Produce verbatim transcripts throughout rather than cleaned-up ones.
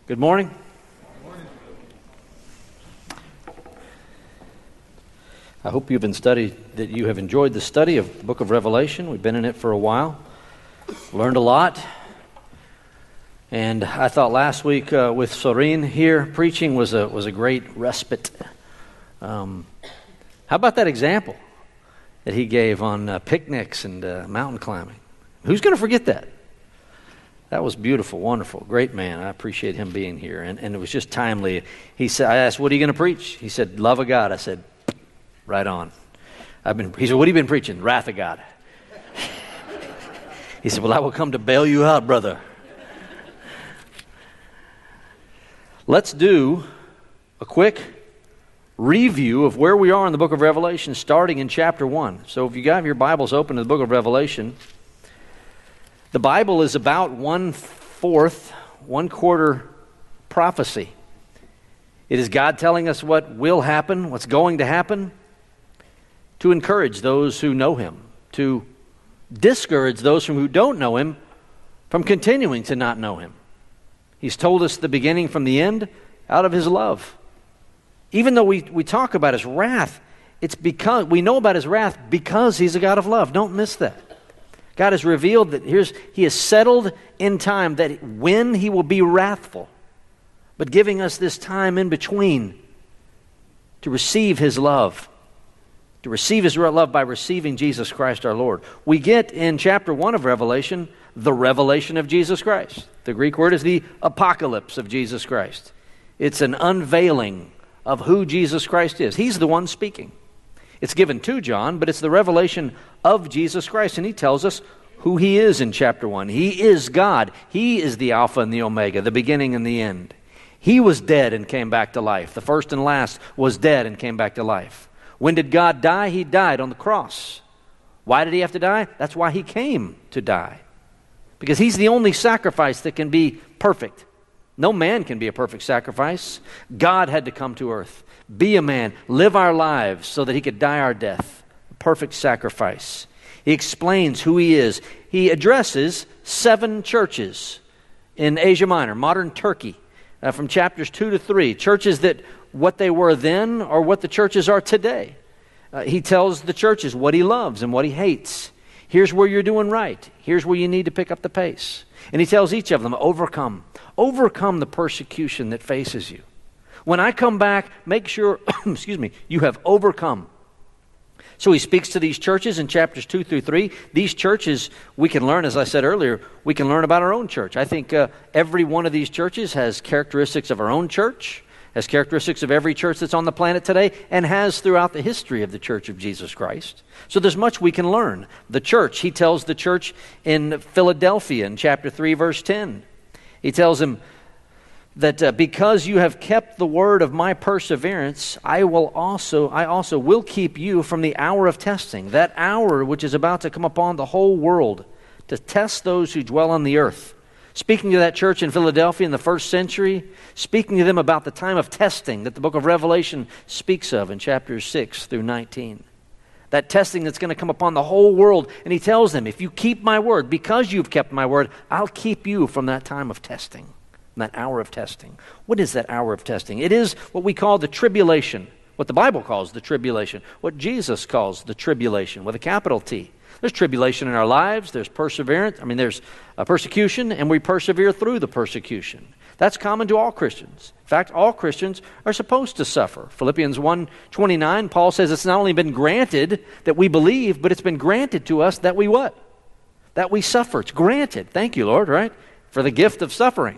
Good morning. Good morning. I hope you've been studied, that you have enjoyed the study of the book of Revelation. We've been in it for a while, learned a lot. And I thought last week uh, with Sorin here, preaching was a was a great respite. Um, how about that example that he gave on uh, picnics and uh, mountain climbing? Who's going to forget that? That was beautiful, wonderful, great man. I appreciate him being here. And, and it was just timely. He said, I asked, what are you going to preach? He said, love of God. I said, right on. I've been. He said, what have you been preaching? Wrath of God. He said, well, I will come to bail you out, brother. Let's do a quick review of where we are in the book of Revelation, starting in chapter one. So if you got your Bibles open to the book of Revelation, the Bible is about one-fourth, one-quarter prophecy. It is God telling us what will happen, what's going to happen, to encourage those who know Him, to discourage those from who don't know Him from continuing to not know Him. He's told us the beginning from the end out of His love. Even though we, we talk about His wrath, it's because we know about His wrath because He's a God of love. Don't miss that. God has revealed that here's He has settled in time that when He will be wrathful, but giving us this time in between to receive His love, to receive His love by receiving Jesus Christ our Lord. We get in chapter one of Revelation the revelation of Jesus Christ. The Greek word is the apocalypse of Jesus Christ. It's an unveiling of who Jesus Christ is. He's the one speaking. It's given to John, but it's the revelation of Jesus Christ, and he tells us who He is in chapter one. He is God. He is the Alpha and the Omega, the beginning and the end. He was dead and came back to life. The first and last was dead and came back to life. When did God die? He died on the cross. Why did He have to die? That's why He came to die. Because He's the only sacrifice that can be perfect. No man can be a perfect sacrifice. God had to come to earth, be a man, live our lives so that He could die our death. A perfect sacrifice. He explains who He is. He addresses seven churches in Asia Minor, modern Turkey, uh, from chapters two to three. Churches that what they were then or what the churches are today. Uh, he tells the churches what He loves and what He hates. Here's where you're doing right. Here's where you need to pick up the pace. And He tells each of them, overcome. Overcome the persecution that faces you. When I come back, make sure, excuse me, you have overcome. So He speaks to these churches in chapters two through three. These churches, we can learn, as I said earlier, we can learn about our own church. I think uh, every one of these churches has characteristics of our own church, has characteristics of every church that's on the planet today, and has throughout the history of the Church of Jesus Christ. So there's much we can learn. The church, He tells the church in Philadelphia in chapter three, verse ten. He tells them that uh, because you have kept the word of my perseverance, I will also, I also will keep you from the hour of testing, that hour which is about to come upon the whole world to test those who dwell on the earth. Speaking to that church in Philadelphia in the first century, speaking to them about the time of testing that the book of Revelation speaks of in chapters six through nineteen. That testing that's going to come upon the whole world. And He tells them, if you keep my word, because you've kept my word, I'll keep you from that time of testing, from that hour of testing. What is that hour of testing? It is what we call the tribulation, what the Bible calls the tribulation, what Jesus calls the tribulation with a capital T. There's tribulation in our lives, there's perseverance, I mean there's a persecution, and we persevere through the persecution. That's common to all Christians. In fact, all Christians are supposed to suffer. Philippians one twenty-nine, Paul says it's not only been granted that we believe, but it's been granted to us that we what? That we suffer. It's granted. Thank you, Lord, right? For the gift of suffering.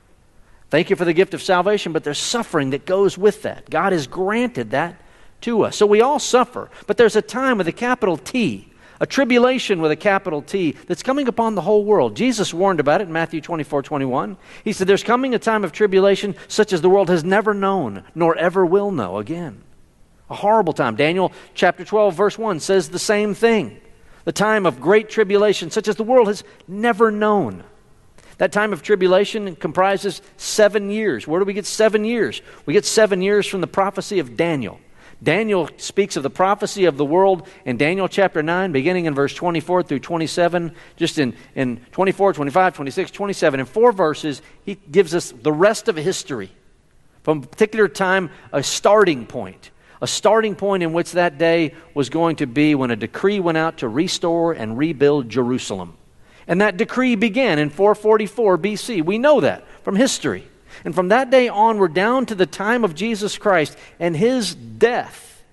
Thank you for the gift of salvation, but there's suffering that goes with that. God has granted that to us. So we all suffer, but there's a time with a capital T, a tribulation with a capital T that's coming upon the whole world. Jesus warned about it in Matthew twenty-four twenty-one. He said, there's coming a time of tribulation such as the world has never known, nor ever will know again. A horrible time. Daniel chapter twelve, verse one says the same thing. The time of great tribulation such as the world has never known. That time of tribulation comprises seven years. Where do we get seven years? We get seven years from the prophecy of Daniel. Daniel speaks of the prophecy of the world in Daniel chapter nine, beginning in verse twenty-four through twenty-seven. Just in, in twenty-four, twenty-five, twenty-six, twenty-seven. In four verses, he gives us the rest of history. From a particular time, a starting point. A starting point in which that day was going to be when a decree went out to restore and rebuild Jerusalem. And that decree began in four forty-four B C. We know that from history. And from that day onward, down to the time of Jesus Christ and his death,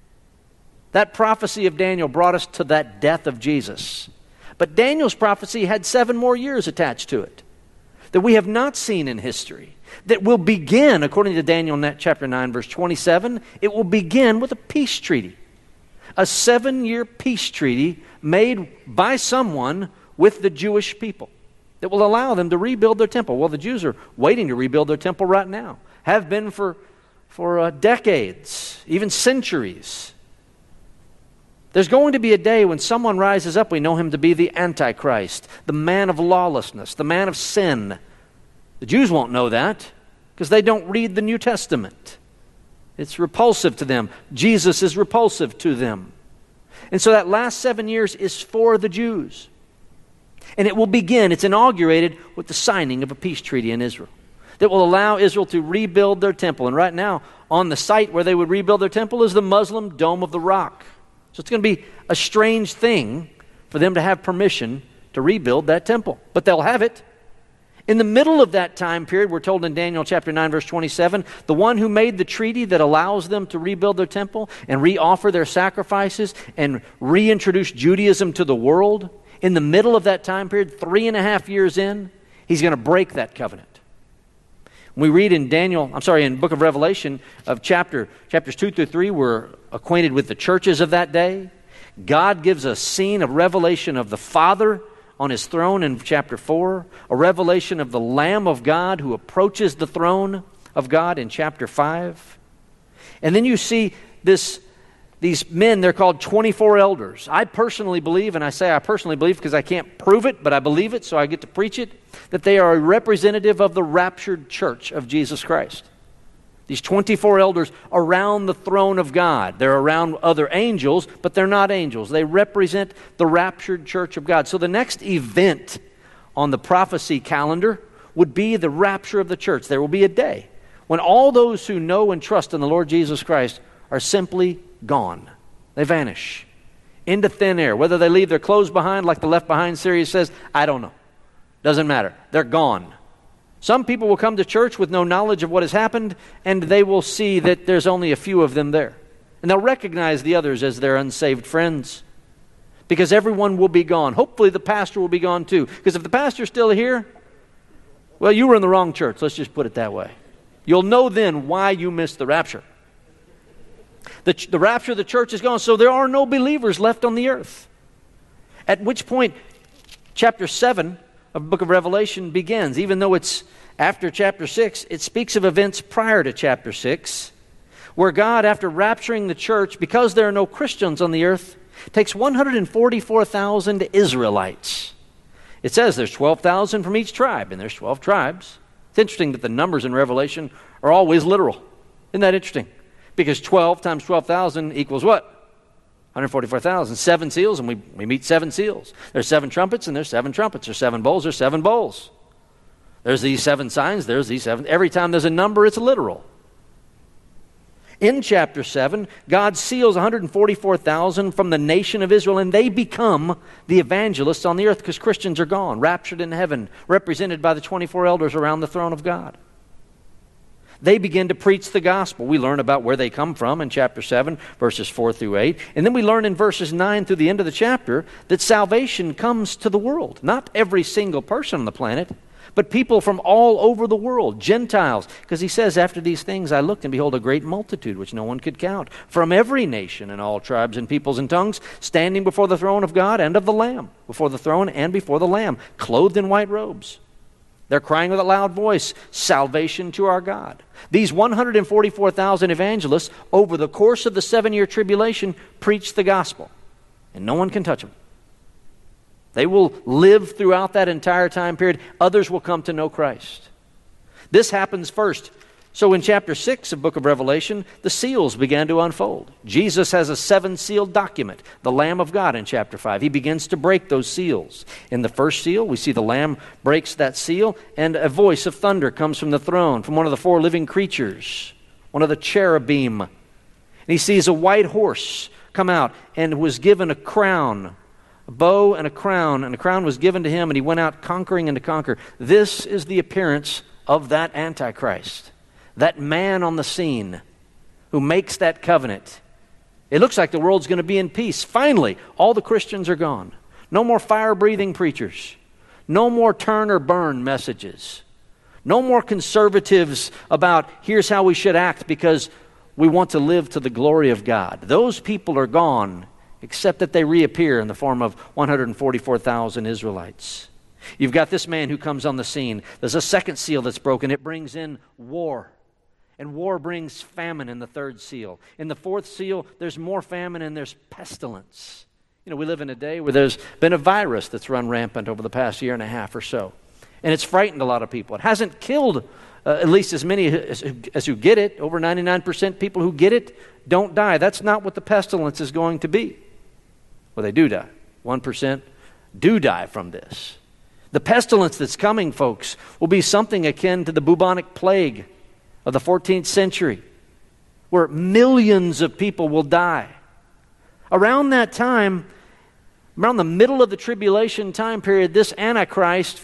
that prophecy of Daniel brought us to that death of Jesus. But Daniel's prophecy had seven more years attached to it that we have not seen in history, that will begin, according to Daniel chapter nine, verse twenty-seven, it will begin with a peace treaty. A seven-year peace treaty made by someone with the Jewish people that will allow them to rebuild their temple. Well, the Jews are waiting to rebuild their temple right now, have been for, for uh, decades, even centuries. There's going to be a day when someone rises up, we know him to be the Antichrist, the man of lawlessness, the man of sin. The Jews won't know that because they don't read the New Testament. It's repulsive to them. Jesus is repulsive to them. And so that last seven years is for the Jews. And it will begin, it's inaugurated with the signing of a peace treaty in Israel that will allow Israel to rebuild their temple. And right now, on the site where they would rebuild their temple is the Muslim Dome of the Rock. So it's going to be a strange thing for them to have permission to rebuild that temple. But they'll have it. In the middle of that time period, we're told in Daniel chapter nine, verse twenty-seven, the one who made the treaty that allows them to rebuild their temple and re-offer their sacrifices and reintroduce Judaism to the world, in the middle of that time period, three and a half years in, he's going to break that covenant. We read in Daniel, I'm sorry, in the book of Revelation of chapter chapters two through three, we're acquainted with the churches of that day. God gives a scene of revelation of the Father on his throne in chapter four, a revelation of the Lamb of God who approaches the throne of God in chapter five. And then you see this These men, they're called twenty-four elders. I personally believe, and I say I personally believe because I can't prove it, but I believe it, so I get to preach it, that they are a representative of the raptured church of Jesus Christ. These twenty-four elders around the throne of God. They're around other angels, but they're not angels. They represent the raptured church of God. So the next event on the prophecy calendar would be the rapture of the church. There will be a day when all those who know and trust in the Lord Jesus Christ are simply gone. They vanish into thin air. Whether they leave their clothes behind, like the Left Behind series says, I don't know. Doesn't matter. They're gone. Some people will come to church with no knowledge of what has happened, and they will see that there's only a few of them there. And they'll recognize the others as their unsaved friends, because everyone will be gone. Hopefully the pastor will be gone too, because if the pastor's still here, well, you were in the wrong church. Let's just put it that way. You'll know then why you missed the rapture. The, the rapture of the church is gone, so there are no believers left on the earth. At which point, chapter seven of the book of Revelation begins. Even though it's after chapter six, it speaks of events prior to chapter six, where God, after rapturing the church, because there are no Christians on the earth, takes one hundred forty-four thousand Israelites. It says there's twelve thousand from each tribe, and there's twelve tribes. It's interesting that the numbers in Revelation are always literal. Isn't that interesting? Because twelve times twelve thousand equals what? one hundred forty-four thousand. Seven seals, and we, we meet seven seals. There's seven trumpets, and there's seven trumpets. There's seven bowls, there's seven bowls. There's these seven signs, there's these seven. Every time there's a number, it's literal. In chapter seven, God seals one hundred forty-four thousand from the nation of Israel, and they become the evangelists on the earth because Christians are gone, raptured in heaven, represented by the twenty-four elders around the throne of God. They begin to preach the gospel. We learn about where they come from in chapter seven, verses four through eight. And then we learn in verses nine through the end of the chapter that salvation comes to the world. Not every single person on the planet, but people from all over the world, Gentiles. Because he says, after these things I looked, and behold, a great multitude, which no one could count, from every nation and all tribes and peoples and tongues, standing before the throne of God and of the Lamb, before the throne and before the Lamb, clothed in white robes. They're crying with a loud voice, salvation to our God. These one hundred forty-four thousand evangelists, over the course of the seven-year tribulation, preach the gospel. And no one can touch them. They will live throughout that entire time period. Others will come to know Christ. This happens first So in chapter six of book of Revelation, the seals began to unfold. Jesus has a seven-sealed document, the Lamb of God in chapter five. He begins to break those seals. In the first seal, we see the Lamb breaks that seal, and a voice of thunder comes from the throne, from one of the four living creatures, one of the cherubim. And he sees a white horse come out and was given a crown, a bow and a crown, and a crown was given to him, and he went out conquering and to conquer. This is the appearance of that Antichrist. That man on the scene who makes that covenant. It looks like the world's going to be in peace. Finally, all the Christians are gone. No more fire-breathing preachers. No more turn or burn messages. No more conservatives about here's how we should act because we want to live to the glory of God. Those people are gone, except that they reappear in the form of one hundred forty-four thousand Israelites. You've got this man who comes on the scene. There's a second seal that's broken. It brings in war. And war brings famine in the third seal. In the fourth seal, there's more famine and there's pestilence. You know, we live in a day where there's been a virus that's run rampant over the past year and a half or so. And it's frightened a lot of people. It hasn't killed uh, at least as many as, as who get it. Over ninety-nine percent people who get it don't die. That's not what the pestilence is going to be. Well, they do die. one percent do die from this. The pestilence that's coming, folks, will be something akin to the bubonic plague of the fourteenth century, where millions of people will die. Around that time, around the middle of the tribulation time period, this Antichrist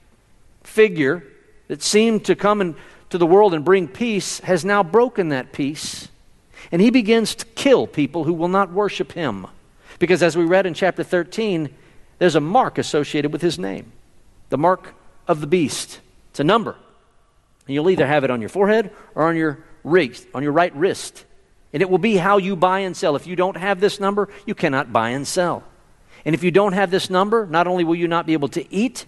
figure that seemed to come into the world and bring peace has now broken that peace. And he begins to kill people who will not worship him. Because as we read in chapter thirteen, there's a mark associated with his name. The mark of the beast. It's a number. And you'll either have it on your forehead or on your wrist, on your right wrist. And it will be how you buy and sell. If you don't have this number, you cannot buy and sell. And if you don't have this number, not only will you not be able to eat,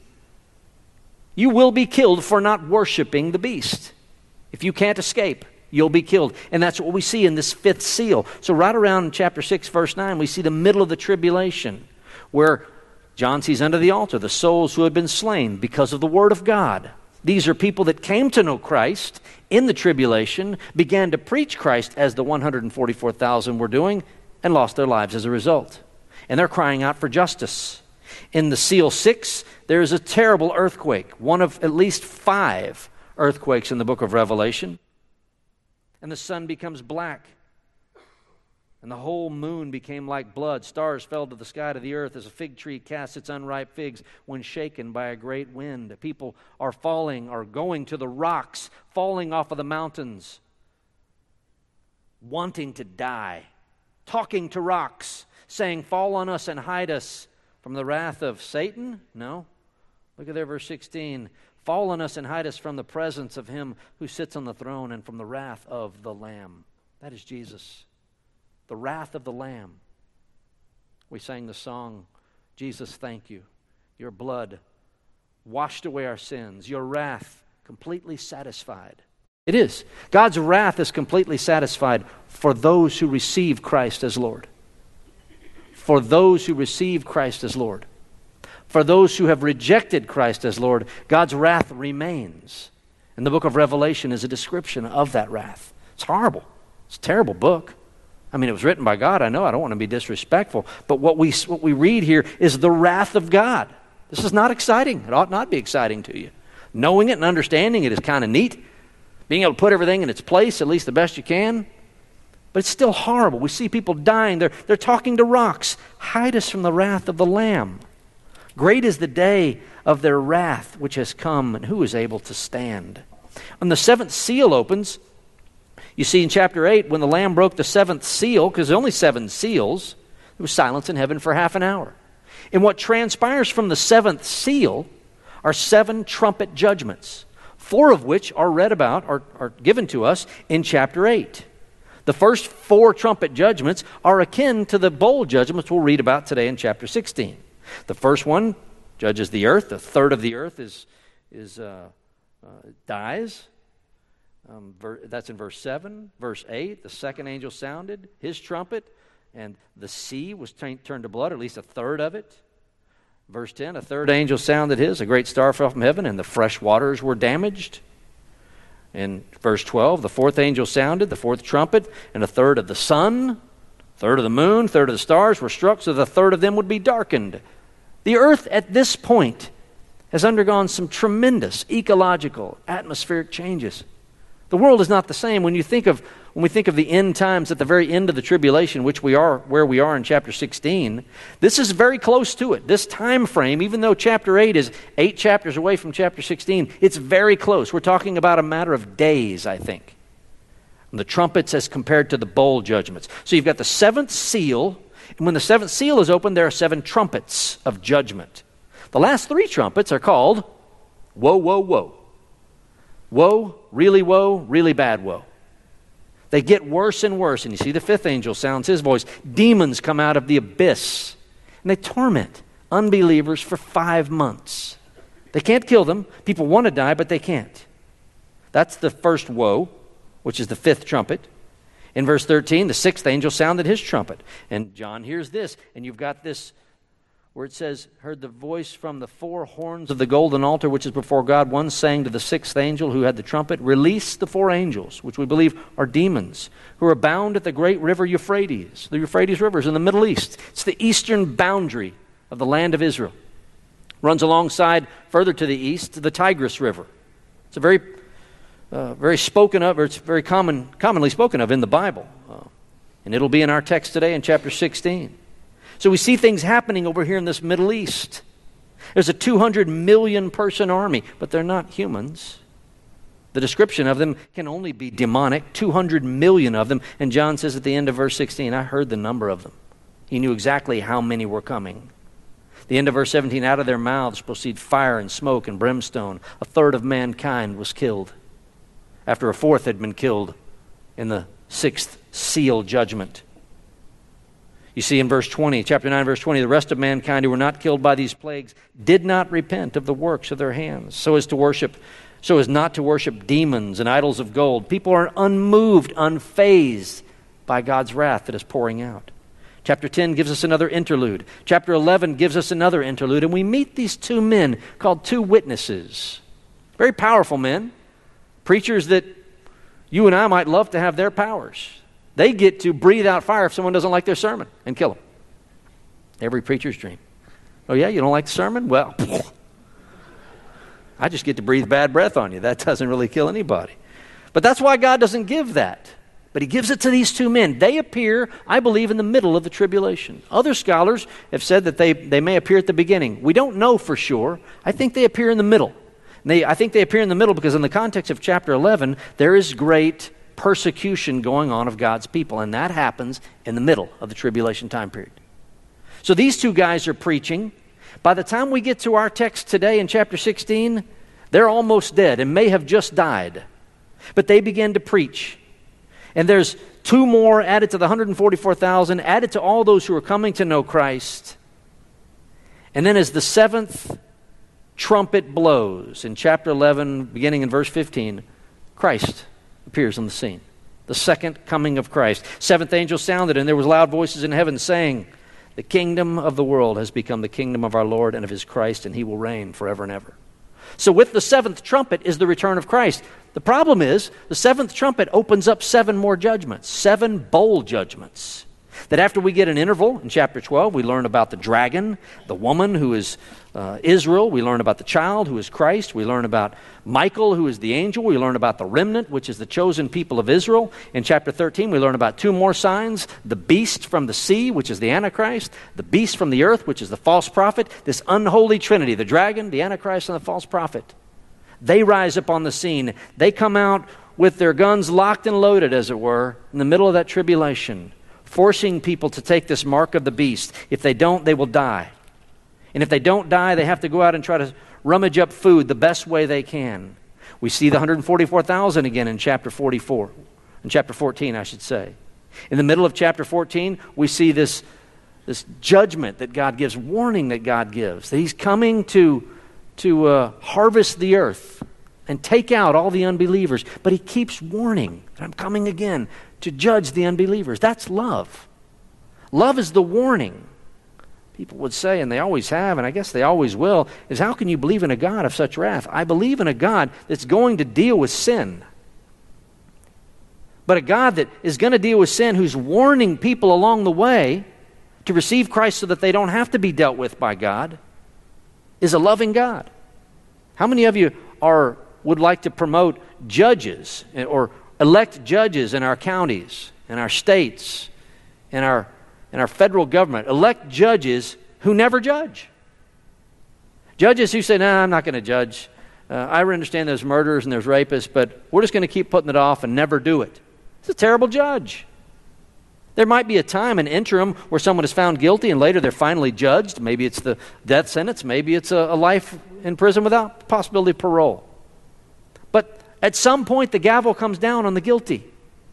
you will be killed for not worshiping the beast. If you can't escape, you'll be killed. And that's what we see in this fifth seal. So right around chapter six, verse nine, we see the middle of the tribulation, where John sees under the altar the souls who had been slain because of the word of God. These are people that came to know Christ in the tribulation, began to preach Christ as the one hundred forty-four thousand were doing, and lost their lives as a result. And they're crying out for justice. In the seal six, there is a terrible earthquake, one of at least five earthquakes in the book of Revelation. And the sun becomes black. And the whole moon became like blood. Stars fell to the sky, to the earth, as a fig tree casts its unripe figs when shaken by a great wind. People are falling, are going to the rocks, falling off of the mountains, wanting to die, talking to rocks, saying, "Fall on us and hide us from the wrath of Satan." No. Look at there, verse sixteen. "Fall on us and hide us from the presence of him who sits on the throne and from the wrath of the Lamb." That is Jesus. The wrath of the Lamb. We sang the song, "Jesus, thank you. Your blood washed away our sins. Your wrath completely satisfied." It is. God's wrath is completely satisfied for those who receive Christ as Lord. For those who receive Christ as Lord. For those who have rejected Christ as Lord, God's wrath remains. And the book of Revelation is a description of that wrath. It's horrible. It's a terrible book. I mean, it was written by God. I know. I don't want to be disrespectful. But what we what we read here is the wrath of God. This is not exciting. It ought not be exciting to you. Knowing it and understanding it is kind of neat. Being able to put everything in its place, at least the best you can. But it's still horrible. We see people dying. They're, they're talking to rocks. Hide us from the wrath of the Lamb. Great is the day of their wrath which has come, and who is able to stand? When the seventh seal opens, you see in chapter eight, when the Lamb broke the seventh seal, because there's only seven seals, there was silence in heaven for half an hour. And what transpires from the seventh seal are seven trumpet judgments, four of which are read about, or are given to us in chapter eight. The first four trumpet judgments are akin to the bowl judgments we'll read about today in chapter sixteen. The first one judges the earth. A third of the earth is, is uh, uh, dies. Um, ver- that's in verse seven. Verse eight, the second angel sounded his trumpet, and the sea was t- turned to blood, or at least a third of it. Verse ten, a third angel sounded his, a great star fell from heaven, and the fresh waters were damaged. In verse twelve, the fourth angel sounded, the fourth trumpet, and a third of the sun, a third of the moon, a third of the stars were struck, so the third of them would be darkened. The earth at this point has undergone some tremendous ecological, atmospheric changes. The world is not the same. When you think of when we think of the end times at the very end of the tribulation, which we are where we are in chapter sixteen, this is very close to it. This time frame, even though chapter eight is eight chapters away from chapter sixteen, it's very close. We're talking about a matter of days, I think. And the trumpets as compared to the bowl judgments. So you've got the seventh seal, and when the seventh seal is opened, there are seven trumpets of judgment. The last three trumpets are called woe, woe, woe. Woe, really woe, really bad woe. They get worse and worse. And you see the fifth angel sounds his voice. Demons come out of the abyss. And they torment unbelievers for five months. They can't kill them. People want to die, but they can't. That's the first woe, which is the fifth trumpet. In verse thirteen, the sixth angel sounded his trumpet. And John hears this. And you've got this where it says, heard the voice from the four horns of the golden altar, which is before God, one saying to the sixth angel who had the trumpet, release the four angels, which we believe are demons, who are bound at the great river Euphrates. The Euphrates River is in the Middle East. It's the eastern boundary of the land of Israel. Runs alongside, further to the east, the Tigris River. It's a very, uh, very spoken of, or it's very common, commonly spoken of in the Bible. Uh, and it'll be in our text today in chapter sixteen. So we see things happening over here in this Middle East. There's a two hundred million person army, but they're not humans. The description of them can only be demonic, two hundred million of them. And John says at the end of verse sixteen, I heard the number of them. He knew exactly how many were coming. The end of verse seventeen, out of their mouths proceed fire and smoke and brimstone. A third of mankind was killed, after a fourth had been killed in the sixth seal judgment. You see in verse twenty, chapter nine, verse twenty, the rest of mankind who were not killed by these plagues did not repent of the works of their hands, so as to worship, so as not to worship demons and idols of gold. People are unmoved, unfazed by God's wrath that is pouring out. Chapter ten gives us another interlude. Chapter eleven gives us another interlude, and we meet these two men called two witnesses. Very powerful men, preachers that you and I might love to have their powers. They get to breathe out fire if someone doesn't like their sermon and kill them. Every preacher's dream. Oh yeah, you don't like the sermon? Well, I just get to breathe bad breath on you. That doesn't really kill anybody. But that's why God doesn't give that. But he gives it to these two men. They appear, I believe, in the middle of the tribulation. Other scholars have said that they, they may appear at the beginning. We don't know for sure. I think they appear in the middle. And they, I think they appear in the middle because in the context of chapter eleven, there is great persecution going on of God's people, and that happens in the middle of the tribulation time period. So these two guys are preaching. By the time we get to our text today in chapter sixteen, they're almost dead and may have just died. But they begin to preach. And there's two more added to the one hundred forty-four thousand, added to all those who are coming to know Christ. And then as the seventh trumpet blows in chapter eleven, beginning in verse fifteen, Christ appears on the scene. The second coming of Christ. Seventh angel sounded, and there was loud voices in heaven saying, the kingdom of the world has become the kingdom of our Lord and of his Christ, and he will reign forever and ever. So with the seventh trumpet is the return of Christ. The problem is, the seventh trumpet opens up seven more judgments, seven bowl judgments. That after we get an interval in chapter twelve, we learn about the dragon, the woman who is uh, Israel. We learn about the child who is Christ. We learn about Michael, who is the angel. We learn about the remnant, which is the chosen people of Israel. In chapter thirteen, we learn about two more signs. The beast from the sea, which is the Antichrist. The beast from the earth, which is the false prophet. This unholy trinity, the dragon, the Antichrist, and the false prophet. They rise up on the scene. They come out with their guns locked and loaded, as it were, in the middle of that tribulation, forcing people to take this mark of the beast. If they don't, they will die. And if they don't die, they have to go out and try to rummage up food the best way they can. We see the one hundred forty-four thousand again in chapter forty-four. In chapter fourteen, I should say. In the middle of chapter fourteen, we see this, this judgment that God gives, warning that God gives, that he's coming to, to uh, harvest the earth and take out all the unbelievers. But he keeps warning that I'm coming again to judge the unbelievers. That's love. Love is the warning. People would say, and they always have, and I guess they always will, is how can you believe in a God of such wrath? I believe in a God that's going to deal with sin. But a God that is going to deal with sin, who's warning people along the way to receive Christ so that they don't have to be dealt with by God, is a loving God. How many of you are would like to promote judges or elect judges in our counties, in our states, in our, in our federal government? Elect judges who never judge. Judges who say, no, nah, I'm not going to judge. Uh, I understand there's murderers and there's rapists, but we're just going to keep putting it off and never do it. It's a terrible judge. There might be a time, an interim, where someone is found guilty and later they're finally judged. Maybe it's the death sentence. Maybe it's a, a life in prison without possibility of parole. But at some point, the gavel comes down on the guilty.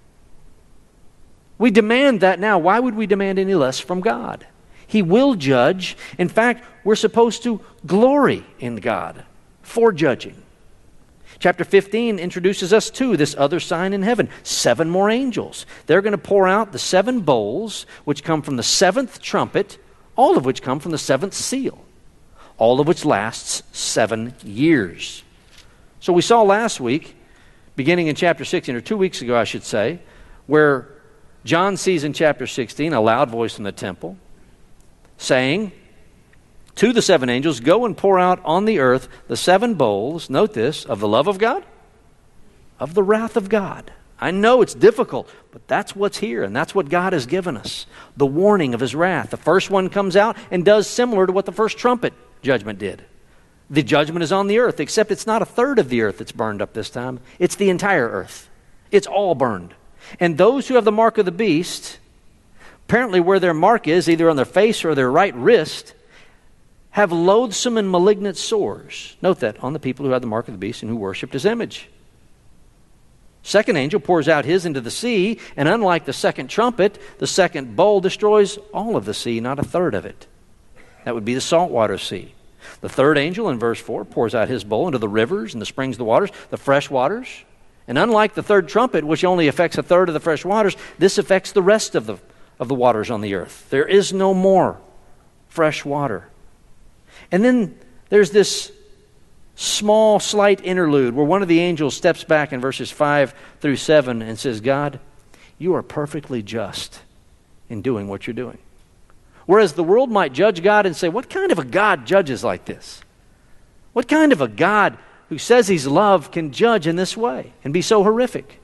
We demand that now. Why would we demand any less from God? He will judge. In fact, we're supposed to glory in God for judging. Chapter fifteen introduces us to this other sign in heaven. Seven more angels. They're going to pour out the seven bowls, which come from the seventh trumpet, all of which come from the seventh seal, all of which lasts seven years. So we saw last week, beginning in chapter sixteen, or two weeks ago I should say, where John sees in chapter sixteen a loud voice from the temple saying to the seven angels, go and pour out on the earth the seven bowls, note this, of the love of God, of the wrath of God. I know it's difficult, but that's what's here, and that's what God has given us, the warning of his wrath. The first one comes out and does similar to what the first trumpet judgment did. The judgment is on the earth, except it's not a third of the earth that's burned up this time. It's the entire earth. It's all burned. And those who have the mark of the beast, apparently where their mark is, either on their face or their right wrist, have loathsome and malignant sores. Note that, on the people who have the mark of the beast and who worshipped his image. Second angel pours out his into the sea, and unlike the second trumpet, the second bowl destroys all of the sea, not a third of it. That would be the saltwater sea. The third angel in verse four pours out his bowl into the rivers and the springs of the waters, the fresh waters. And unlike the third trumpet, which only affects a third of the fresh waters, this affects the rest of the, of the waters on the earth. There is no more fresh water. And then there's this small, slight interlude where one of the angels steps back in verses five through seven and says, God, you are perfectly just in doing what you're doing. Whereas the world might judge God and say, what kind of a God judges like this? What kind of a God who says he's love can judge in this way and be so horrific?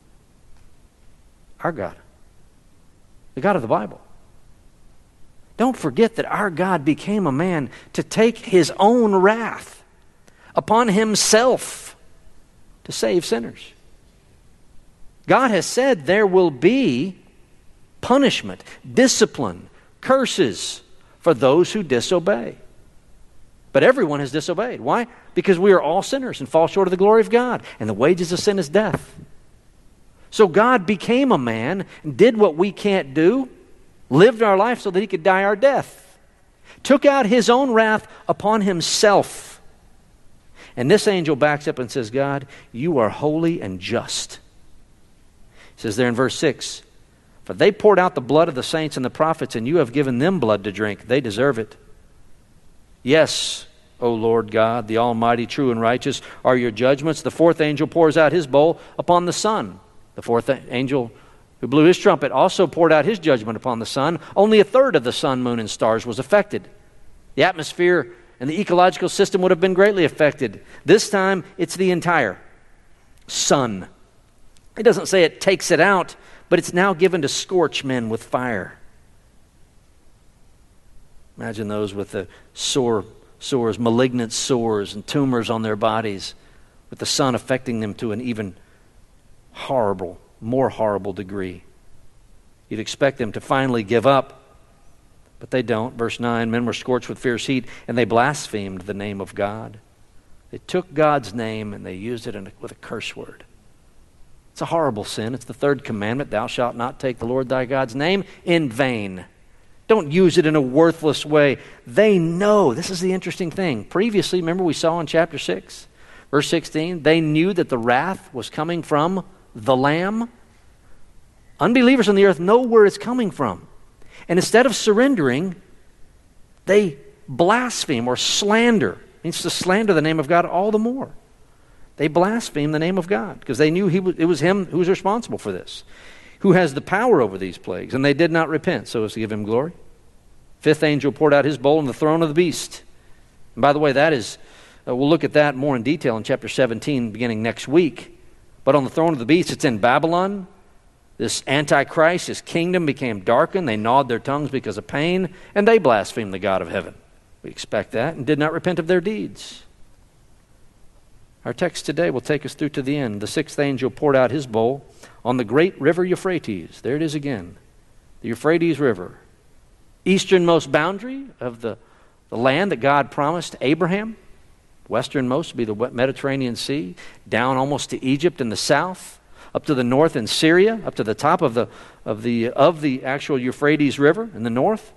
Our God, the God of the Bible. Don't forget that our God became a man to take his own wrath upon himself to save sinners. God has said there will be punishment, discipline, curses for those who disobey. But everyone has disobeyed. Why? Because we are all sinners and fall short of the glory of God, and the wages of sin is death. So God became a man and did what we can't do, lived our life so that he could die our death, took out his own wrath upon himself. And this angel backs up and says, God, you are holy and just. He says there in verse six, for they poured out the blood of the saints and the prophets, and you have given them blood to drink. They deserve it. Yes, O Lord God, the Almighty, true and righteous are your judgments. The fourth angel pours out his bowl upon the sun. The fourth angel who blew his trumpet also poured out his judgment upon the sun. Only a third of the sun, moon, and stars was affected. The atmosphere and the ecological system would have been greatly affected. This time, it's the entire sun. It doesn't say it takes it out, but it's now given to scorch men with fire. Imagine those with the sore sores, malignant sores and tumors on their bodies, with the sun affecting them to an even horrible, more horrible degree. You'd expect them to finally give up, but they don't. Verse nine, men were scorched with fierce heat, and they blasphemed the name of God. They took God's name and they used it in a, with a curse word. It's a horrible sin. It's the third commandment, thou shalt not take the Lord thy God's name in vain. Don't use it in a worthless way. They know. This is the interesting thing. Previously, remember we saw in chapter six, verse sixteen, they knew that the wrath was coming from the Lamb. Unbelievers on the earth know where it's coming from. And instead of surrendering, they blaspheme or slander. It means to slander the name of God all the more. They blasphemed the name of God because they knew he was, it was him who was responsible for this, who has the power over these plagues, and they did not repent so as to give him glory. Fifth angel poured out his bowl on the throne of the beast. And by the way, that is, uh, we'll look at that more in detail in chapter seventeen beginning next week. But on the throne of the beast, it's in Babylon. This Antichrist, his kingdom became darkened. They gnawed their tongues because of pain, and they blasphemed the God of heaven. We expect that, and did not repent of their deeds. Our text today will take us through to the end. The sixth angel poured out his bowl on the great river Euphrates. There it is again, the Euphrates River. Easternmost boundary of the, the land that God promised Abraham. Westernmost would be the Mediterranean Sea, down almost to Egypt in the south, up to the north in Syria, up to the top of the of the of the actual Euphrates River in the north.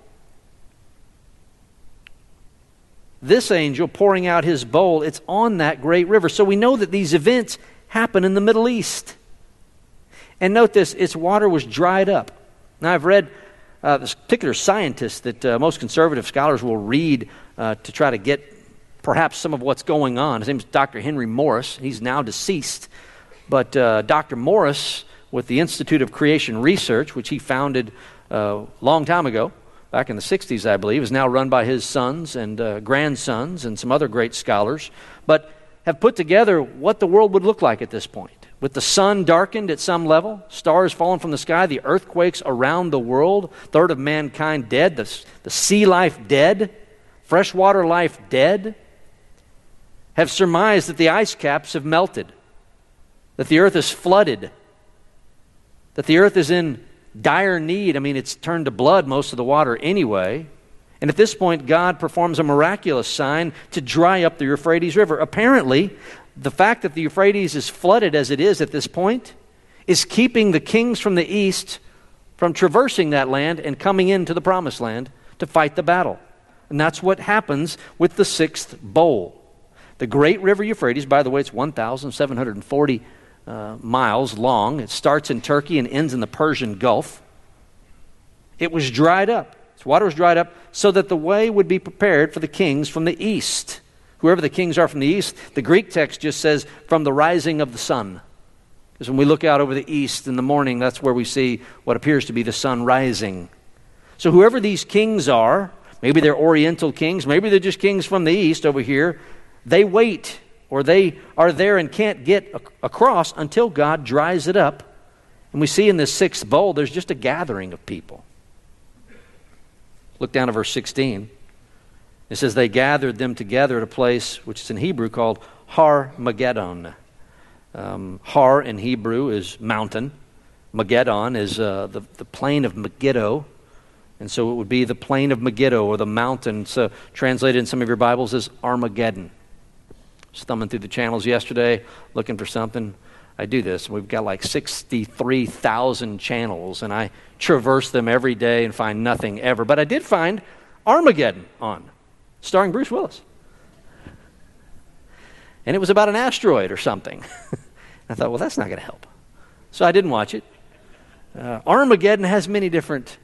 This angel pouring out his bowl, it's on that great river. So we know that these events happen in the Middle East. And note this, its water was dried up. Now I've read uh, this particular scientist that uh, most conservative scholars will read uh, to try to get perhaps some of what's going on. His name is Doctor Henry Morris. He's now deceased. But uh, Doctor Morris, with the Institute of Creation Research, which he founded a uh, long time ago, back in the sixties, I believe, is now run by his sons and uh, grandsons and some other great scholars, but have put together what the world would look like at this point. With the sun darkened at some level, stars falling from the sky, the earthquakes around the world, third of mankind dead, the, the sea life dead, freshwater life dead, have surmised that the ice caps have melted, that the earth is flooded, that the earth is in dire need. I mean, it's turned to blood, most of the water anyway. And at this point, God performs a miraculous sign to dry up the Euphrates River. Apparently, the fact that the Euphrates is flooded as it is at this point is keeping the kings from the east from traversing that land and coming into the promised land to fight the battle. And that's what happens with the sixth bowl. The great river Euphrates, by the way, it's one thousand seven hundred forty Uh, miles long. It starts in Turkey and ends in the Persian Gulf. It was dried up. Its water was dried up so that the way would be prepared for the kings from the east. Whoever the kings are from the east, the Greek text just says from the rising of the sun. Because when we look out over the east in the morning, that's where we see what appears to be the sun rising. So whoever these kings are, maybe they're oriental kings, maybe they're just kings from the east over here, they wait, or they are there and can't get across until God dries it up. And we see in this sixth bowl, there's just a gathering of people. Look down at verse sixteen. It says, they gathered them together at a place which is in Hebrew called Har Mageddon. Um, Har in Hebrew is mountain. Mageddon is uh, the, the plain of Megiddo. And so it would be the plain of Megiddo, or the mountain. So translated in some of your Bibles as Armageddon. Thumbing through the channels yesterday, looking for something. I do this. We've got like sixty-three thousand channels, and I traverse them every day and find nothing ever. But I did find Armageddon on, starring Bruce Willis. And it was about an asteroid or something. I thought, well, that's not going to help. So I didn't watch it. Uh, Armageddon has many different,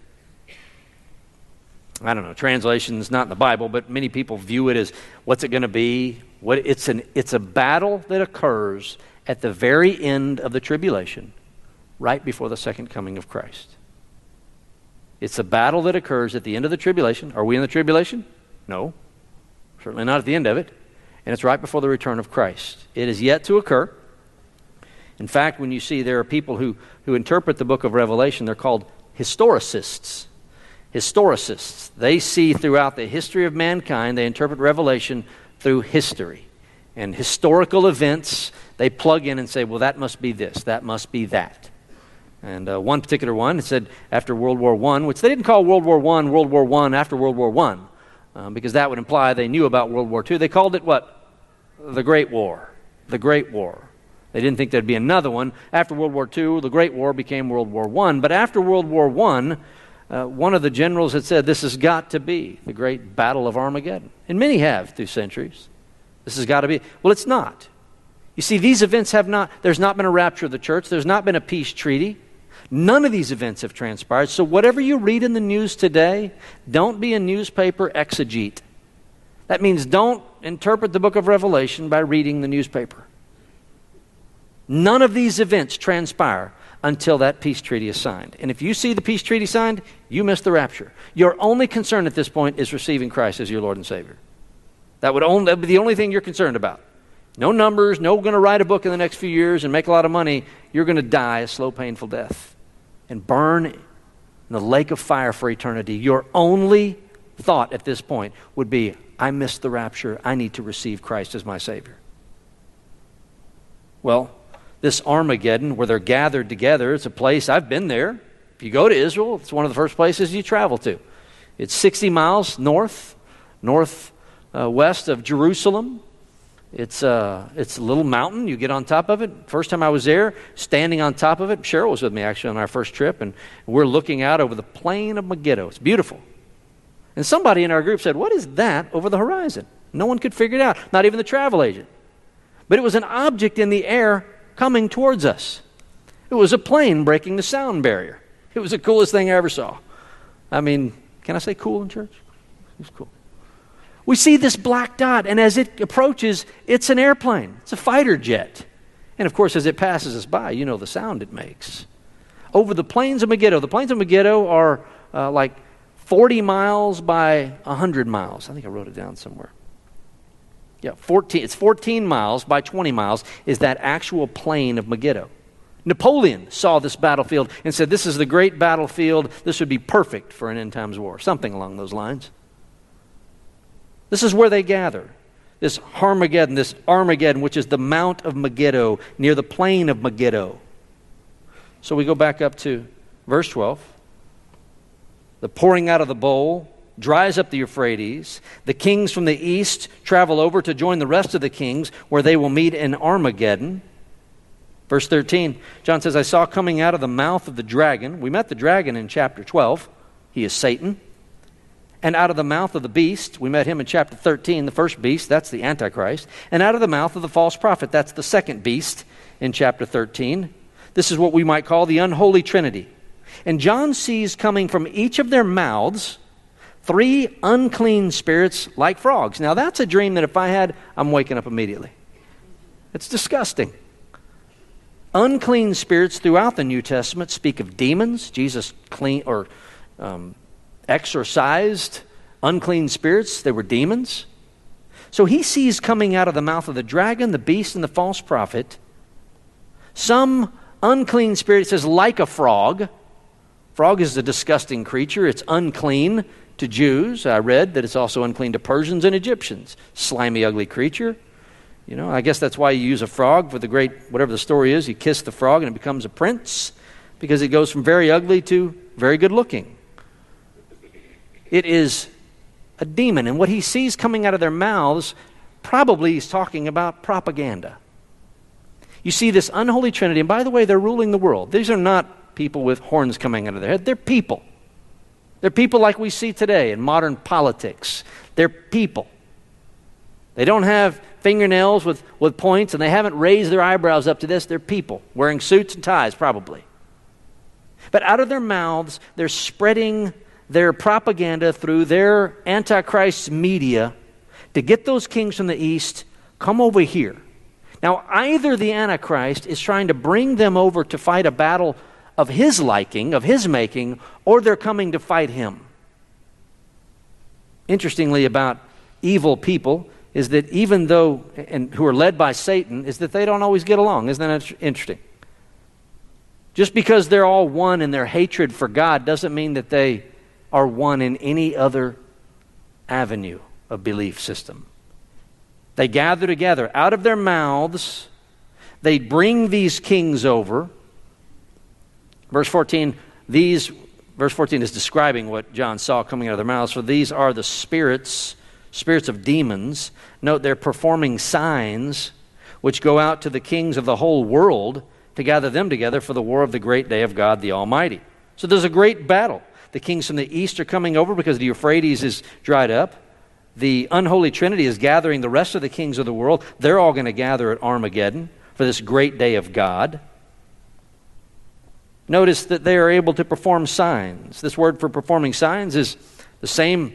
I don't know, translations, not in the Bible, but many people view it as, what's it going to be? What, it's, an, it's a battle that occurs at the very end of the tribulation, right before the second coming of Christ. It's a battle that occurs at the end of the tribulation. Are we in the tribulation? No. Certainly not at the end of it. And it's right before the return of Christ. It is yet to occur. In fact, when you see there are people who, who interpret the book of Revelation, they're called historicists. Historicists. They see throughout the history of mankind, they interpret Revelation through history and historical events. They plug in and say, well, that must be this, that must be that. And uh, one particular one, it said after World War One, which they didn't call World War One, World War One after World War One, um, because that would imply they knew about World War Two. They called it what? The Great War. The Great War. They didn't think there'd be another one. After World War Two, the Great War became World War One. But after World War One, uh, one of the generals had said, this has got to be the great battle of Armageddon. And many have through centuries. This has got to be. Well, it's not. You see, these events have not, there's not been a rapture of the church. There's not been a peace treaty. None of these events have transpired. So whatever you read in the news today, don't be a newspaper exegete. That means don't interpret the book of Revelation by reading the newspaper. None of these events transpire until that peace treaty is signed. And if you see the peace treaty signed, you miss the rapture. Your only concern at this point is receiving Christ as your Lord and Savior. That would, only, that would be the only thing you're concerned about. No numbers, no going to write a book in the next few years and make a lot of money. You're going to die a slow, painful death and burn in the lake of fire for eternity. Your only thought at this point would be, I missed the rapture. I need to receive Christ as my Savior. Well, this Armageddon, where they're gathered together, it's a place, I've been there. If you go to Israel, it's one of the first places you travel to. It's sixty miles north, north uh, west of Jerusalem. It's, uh, it's a little mountain. You get on top of it. First time I was there, standing on top of it, Cheryl was with me actually on our first trip, and we're looking out over the plain of Megiddo. It's beautiful. And somebody in our group said, what is that over the horizon? No one could figure it out, not even the travel agent. But it was an object in the air coming towards us. It was a plane breaking the sound barrier. It was the coolest thing I ever saw. I mean, can I say cool in church? It was cool. We see this black dot, and as it approaches, it's an airplane. It's a fighter jet. And of course, as it passes us by, you know the sound it makes. Over the plains of Megiddo. The plains of Megiddo are uh, like forty miles by one hundred miles. I think I wrote it down somewhere. Yeah, fourteen. It's fourteen miles by twenty miles is that actual plain of Megiddo. Napoleon saw this battlefield and said, this is the great battlefield. This would be perfect for an end times war. Something along those lines. This is where they gather. This Armageddon, this Armageddon, which is the Mount of Megiddo, near the plain of Megiddo. So we go back up to verse twelve. The pouring out of the bowl dries up the Euphrates. The kings from the east travel over to join the rest of the kings, where they will meet in Armageddon. Verse thirteen, John says, I saw coming out of the mouth of the dragon. We met the dragon in chapter twelve. He is Satan. And out of the mouth of the beast, we met him in chapter thirteen, the first beast, that's the Antichrist. And out of the mouth of the false prophet, that's the second beast in chapter thirteen. This is what we might call the unholy trinity. And John sees coming from each of their mouths three unclean spirits like frogs. Now that's a dream that if I had, I'm waking up immediately. It's disgusting. Unclean spirits throughout the New Testament speak of demons. Jesus clean or um, exorcised unclean spirits. They were demons. So he sees coming out of the mouth of the dragon, the beast, and the false prophet some unclean spirit. It says like a frog. Frog is a disgusting creature. It's unclean to Jews. I read that it's also unclean to Persians and Egyptians. Slimy, ugly creature. You know, I guess that's why you use a frog for the great, whatever the story is, you kiss the frog and it becomes a prince, because it goes from very ugly to very good looking. It is a demon, and what he sees coming out of their mouths, probably he's talking about propaganda. You see this unholy trinity, and by the way, they're ruling the world. These are not people with horns coming out of their head. They're people. They're people like we see today in modern politics. They're people. They don't have fingernails with, with points, and they haven't raised their eyebrows up to this. They're people wearing suits and ties, probably. But out of their mouths, they're spreading their propaganda through their Antichrist media to get those kings from the east, come over here. Now, either the Antichrist is trying to bring them over to fight a battle of his liking, of his making, or they're coming to fight him. Interestingly about evil people is that even though, and who are led by Satan, is that they don't always get along. Isn't that interesting? Just because they're all one in their hatred for God doesn't mean that they are one in any other avenue of belief system. They gather together. Out of their mouths, they bring these kings over. Verse fourteen, these, verse fourteen is describing what John saw coming out of their mouths. For these are the spirits, spirits of demons. Note they're performing signs which go out to the kings of the whole world to gather them together for the war of the great day of God the Almighty. So there's a great battle. The kings from the east are coming over because the Euphrates is dried up. The unholy trinity is gathering the rest of the kings of the world. They're all going to gather at Armageddon for this great day of God. Notice that they are able to perform signs. This word for performing signs is the same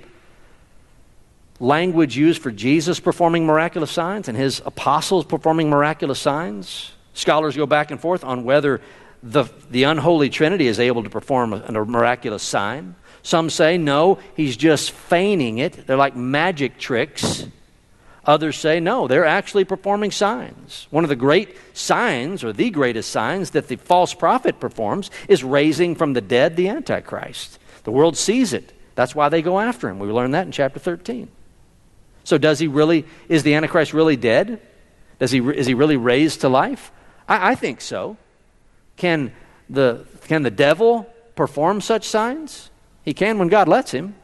language used for Jesus performing miraculous signs and his apostles performing miraculous signs. Scholars go back and forth on whether the, the unholy Trinity is able to perform a, a miraculous sign. Some say, no, he's just feigning it. They're like magic tricks. Others say, no, they're actually performing signs. One of the great signs, or the greatest signs, that the false prophet performs is raising from the dead the Antichrist. The world sees it. That's why they go after him. We learned that in chapter thirteen. So does he really, is the Antichrist really dead? Does he, is he really raised to life? I, I think so. Can the, can the devil perform such signs? He can when God lets him.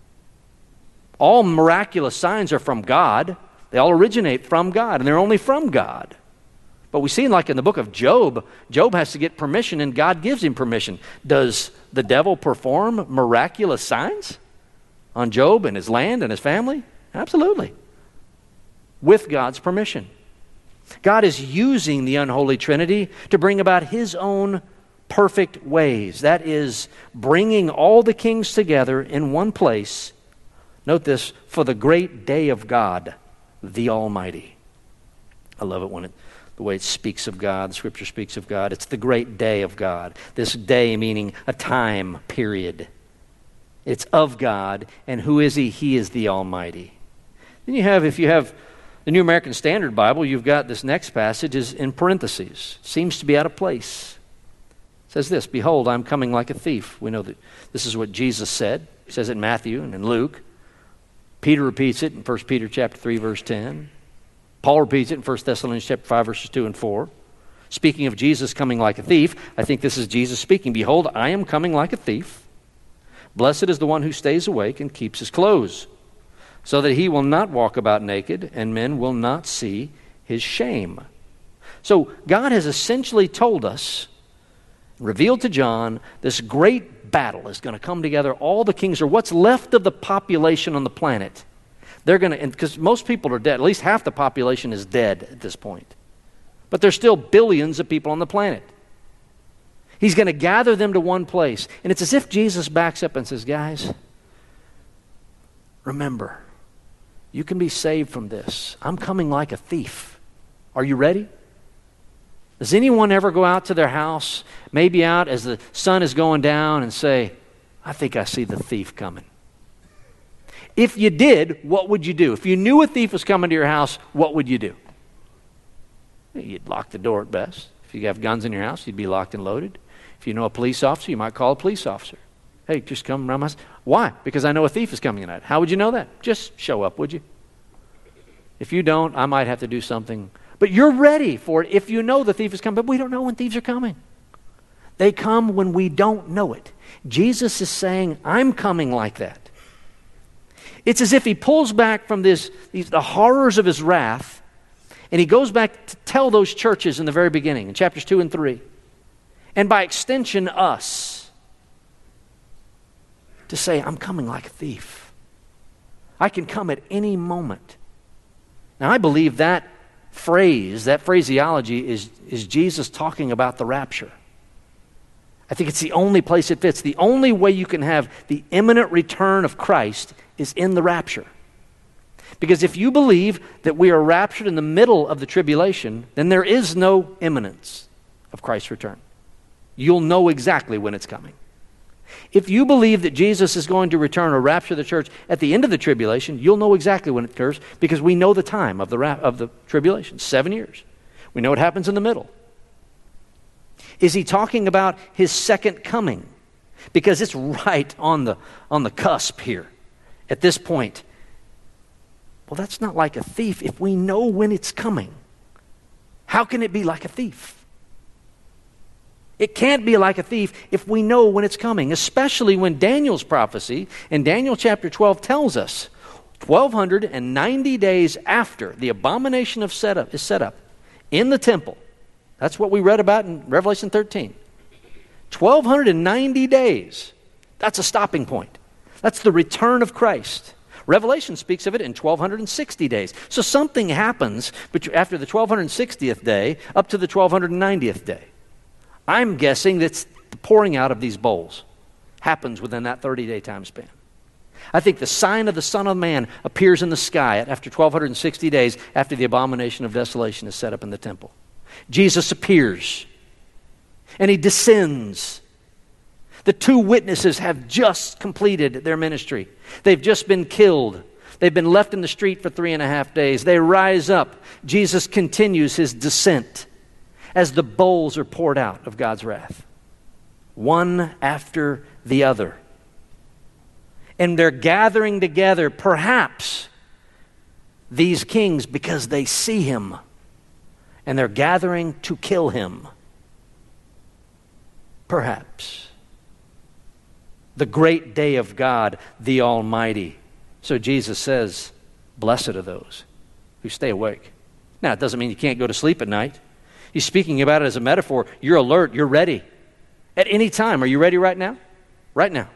All miraculous signs are from God. They all originate from God, and they're only from God. But we see, like in the book of Job, Job has to get permission, and God gives him permission. Does the devil perform miraculous signs on Job and his land and his family? Absolutely. With God's permission. God is using the unholy Trinity to bring about his own perfect ways. That is, bringing all the kings together in one place. Note this, for the great day of God, the Almighty. I love it when it, the way it speaks of God, the Scripture speaks of God. It's the great day of God. This day meaning a time period. It's of God, and who is he? He is the Almighty. Then you have, if you have the New American Standard Bible, you've got this next passage is in parentheses. Seems to be out of place. It says this, behold, I'm coming like a thief. We know that this is what Jesus said. He says it in Matthew and in Luke. Peter repeats it in First Peter chapter three, verse ten. Paul repeats it in First Thessalonians chapter five, verses two and four. Speaking of Jesus coming like a thief, I think this is Jesus speaking. Behold, I am coming like a thief. Blessed is the one who stays awake and keeps his clothes, so that he will not walk about naked, and men will not see his shame. So God has essentially told us, revealed to John, this great battle is going to come together. All the kings, or what's left of the population on the planet, they're going to, because most people are dead. At least half the population is dead at this point. But there's still billions of people on the planet. He's going to gather them to one place. And it's as if Jesus backs up and says, guys, remember, you can be saved from this. I'm coming like a thief. Are you ready? Does anyone ever go out to their house, maybe out as the sun is going down, and say, I think I see the thief coming? If you did, what would you do? If you knew a thief was coming to your house, what would you do? You'd lock the door at best. If you have guns in your house, you'd be locked and loaded. If you know a police officer, you might call a police officer. Hey, just come around my house. Why? Because I know a thief is coming tonight. How would you know that? Just show up, would you? If you don't, I might have to do something. But you're ready for it if you know the thief is coming. But we don't know when thieves are coming. They come when we don't know it. Jesus is saying, I'm coming like that. It's as if he pulls back from this, these, the horrors of his wrath, and he goes back to tell those churches in the very beginning, in chapters two and three, and by extension us, to say, I'm coming like a thief. I can come at any moment. Now, I believe that phrase, that phraseology is, is Jesus talking about the rapture. I think it's the only place it fits. The only way you can have the imminent return of Christ is in the rapture. Because if you believe that we are raptured in the middle of the tribulation, then there is no imminence of Christ's return. You'll know exactly when it's coming. If you believe that Jesus is going to return or rapture the church at the end of the tribulation, you'll know exactly when it occurs, because we know the time of the ra- of the tribulation, seven years. We know what happens in the middle. Is he talking about his second coming? Because it's right on the on the cusp here at this point. Well, that's not like a thief if we know when it's coming. How can it be like a thief? It can't be like a thief if we know when it's coming, especially when Daniel's prophecy in Daniel chapter twelve tells us twelve ninety days after the abomination of set up is set up in the temple. That's what we read about in Revelation thirteen. twelve ninety days. That's a stopping point. That's the return of Christ. Revelation speaks of it in twelve sixty days. So something happens after the twelve sixtieth day up to the twelve ninetieth day. I'm guessing that the pouring out of these bowls happens within that thirty-day time span. I think the sign of the Son of Man appears in the sky after twelve sixty days after the abomination of desolation is set up in the temple. Jesus appears, and he descends. The two witnesses have just completed their ministry. They've just been killed. They've been left in the street for three and a half days. They rise up. Jesus continues his descent as the bowls are poured out of God's wrath, one after the other. And they're gathering together, perhaps, these kings because they see him, and they're gathering to kill him. Perhaps. The great day of God, the Almighty. So Jesus says, blessed are those who stay awake. Now, it doesn't mean you can't go to sleep at night. He's speaking about it as a metaphor. You're alert, you're ready. At any time. Are you ready right now? Right now.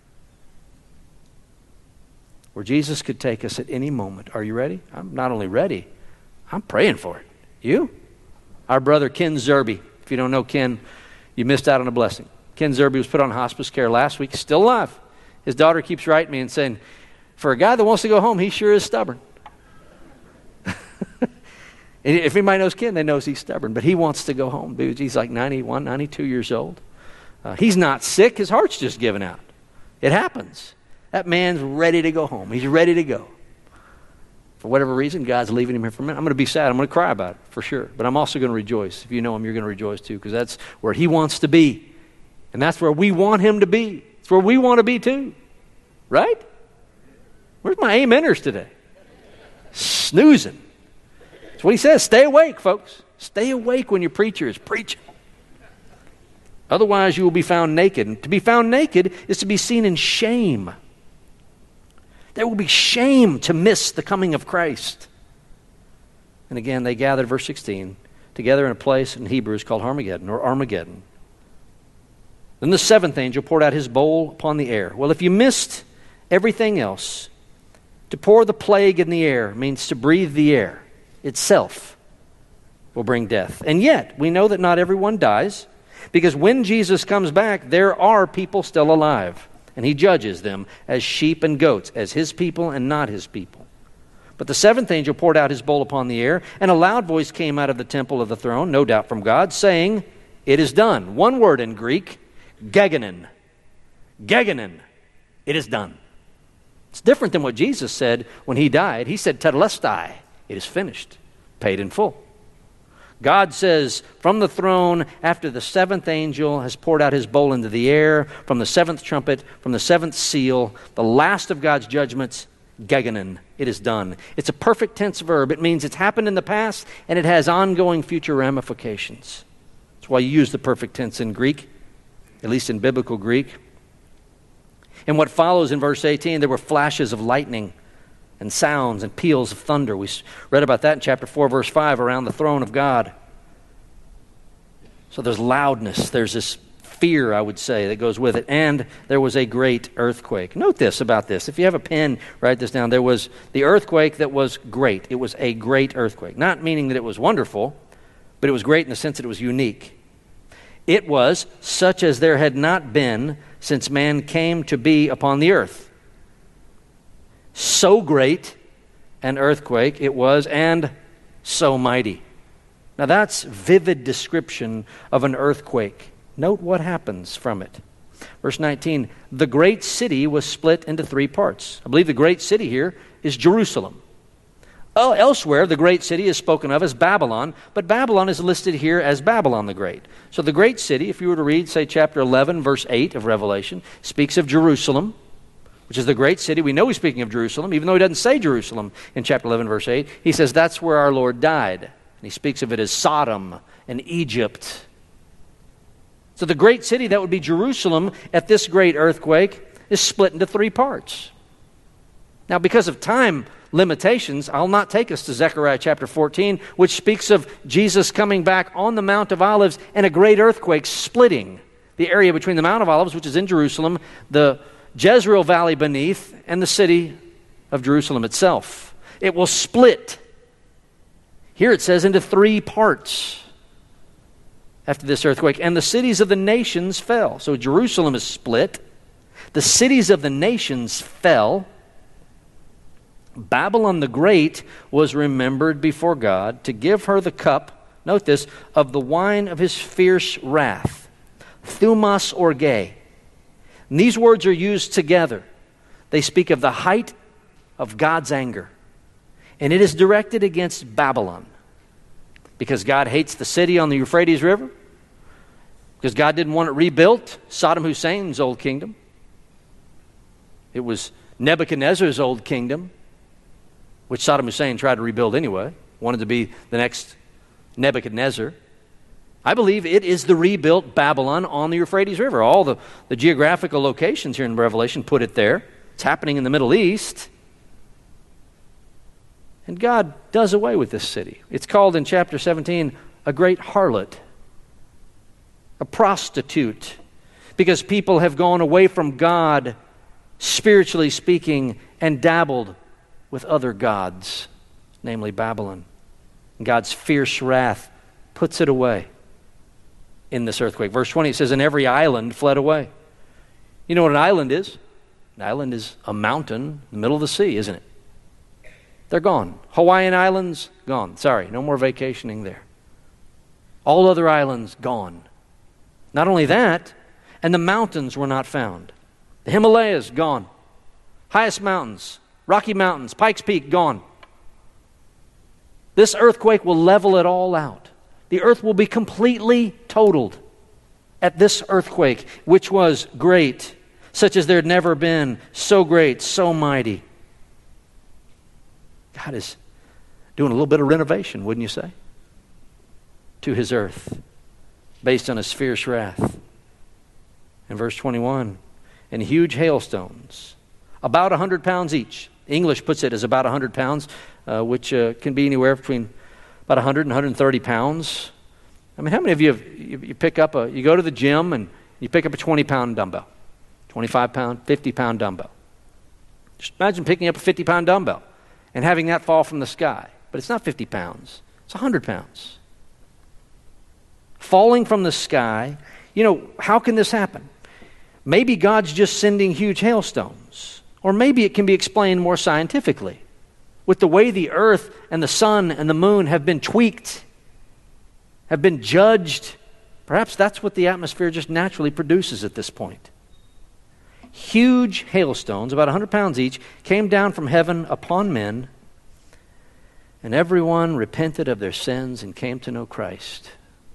Where Jesus could take us at any moment. Are you ready? I'm not only ready, I'm praying for it. You? Our brother Ken Zerby. If you don't know Ken, you missed out on a blessing. Ken Zerby was put on hospice care last week, still alive. His daughter keeps writing me and saying, for a guy that wants to go home, he sure is stubborn. And if anybody knows Ken, they know he's stubborn, but he wants to go home. He's like ninety-one, ninety-two years old. Uh, he's not sick. His heart's just giving out. It happens. That man's ready to go home. He's ready to go. For whatever reason, God's leaving him here for a minute. I'm going to be sad. I'm going to cry about it, for sure. But I'm also going to rejoice. If you know him, you're going to rejoice too, because that's where he wants to be. And that's where we want him to be. It's where we want to be too. Right? Where's my ameners today? Snoozing. That's what he says. Stay awake, folks. Stay awake when your preacher is preaching. Otherwise, you will be found naked. And to be found naked is to be seen in shame. There will be shame to miss the coming of Christ. And again, they gathered, verse sixteen, together in a place in Hebrew is called Armageddon or Armageddon. Then the seventh angel poured out his bowl upon the air. Well, if you missed everything else, to pour the plague in the air means to breathe the air itself will bring death. And yet, we know that not everyone dies, because when Jesus comes back, there are people still alive. And he judges them as sheep and goats, as his people and not his people. But the seventh angel poured out his bowl upon the air, and a loud voice came out of the temple of the throne, no doubt from God, saying, it is done. One word in Greek, gegenin. Gegenin. It is done. It's different than what Jesus said when he died. He said, tetelestai. It is finished. Paid in full. God says, from the throne, after the seventh angel has poured out his bowl into the air, from the seventh trumpet, from the seventh seal, the last of God's judgments, gegenin, it is done. It's a perfect tense verb. It means it's happened in the past, and it has ongoing future ramifications. That's why you use the perfect tense in Greek, at least in biblical Greek. And what follows in verse eighteen, there were flashes of lightning and sounds and peals of thunder. We read about that in chapter four, verse five, around the throne of God. So there's loudness. There's this fear, I would say, that goes with it. And there was a great earthquake. Note this about this. If you have a pen, write this down. There was the earthquake that was great. It was a great earthquake. Not meaning that it was wonderful, but it was great in the sense that it was unique. It was such as there had not been since man came to be upon the earth. So great an earthquake it was, and so mighty. Now that's vivid description of an earthquake. Note what happens from it. Verse nineteen, the great city was split into three parts. I believe the great city here is Jerusalem. Oh, elsewhere, the great city is spoken of as Babylon, but Babylon is listed here as Babylon the Great. So the great city, if you were to read, say, chapter eleven, verse eight of Revelation, speaks of Jerusalem, which is the great city. We know he's speaking of Jerusalem, even though he doesn't say Jerusalem in chapter eleven, verse eight. He says that's where our Lord died. And he speaks of it as Sodom and Egypt. So the great city, that would be Jerusalem, at this great earthquake, is split into three parts. Now, because of time limitations, I'll not take us to Zechariah chapter fourteen, which speaks of Jesus coming back on the Mount of Olives and a great earthquake splitting the area between the Mount of Olives, which is in Jerusalem, the Jezreel Valley beneath, and the city of Jerusalem itself. It will split. Here it says into three parts after this earthquake. And the cities of the nations fell. So Jerusalem is split. The cities of the nations fell. Babylon the Great was remembered before God to give her the cup. note this, of the wine of his fierce wrath. Thumos orge. And these words are used together. They speak of the height of God's anger. And it is directed against Babylon. Because God hates the city on the Euphrates River. Because God didn't want it rebuilt. Saddam Hussein's old kingdom. It was Nebuchadnezzar's old kingdom, which Saddam Hussein tried to rebuild anyway. Wanted to be the next Nebuchadnezzar. I believe it is the rebuilt Babylon on the Euphrates River. All the, the geographical locations here in Revelation put it there. It's happening in the Middle East. And God does away with this city. It's called in chapter seventeen a great harlot, a prostitute, because people have gone away from God, spiritually speaking, and dabbled with other gods, namely Babylon. And God's fierce wrath puts it away in this earthquake. Verse twenty, it says, and every island fled away. You know what an island is? An island is a mountain in the middle of the sea, isn't it? They're gone. Hawaiian Islands, gone. Sorry, no more vacationing there. All other islands, gone. Not only that, and the mountains were not found. The Himalayas, gone. Highest mountains, Rocky Mountains, Pikes Peak, gone. This earthquake will level it all out. The earth will be completely totaled at this earthquake, which was great, such as there had never been, so great, so mighty. God is doing a little bit of renovation, wouldn't you say, to his earth, based on his fierce wrath. In verse twenty-one, and huge hailstones, about one hundred pounds each. English puts it as about one hundred pounds, uh, which uh, can be anywhere between about one hundred and one hundred thirty pounds. I mean, how many of you, have, you, you pick up a, you go to the gym and you pick up a twenty pound dumbbell, twenty-five pound, fifty pound dumbbell. Just imagine picking up a fifty pound dumbbell and having that fall from the sky. But it's not fifty pounds, it's one hundred pounds. Falling from the sky, you know, how can this happen? Maybe God's just sending huge hailstones. Or maybe it can be explained more scientifically. With the way the earth and the sun and the moon have been tweaked, have been judged, perhaps that's what the atmosphere just naturally produces at this point. Huge hailstones, about one hundred pounds each, came down from heaven upon men, and everyone repented of their sins and came to know Christ.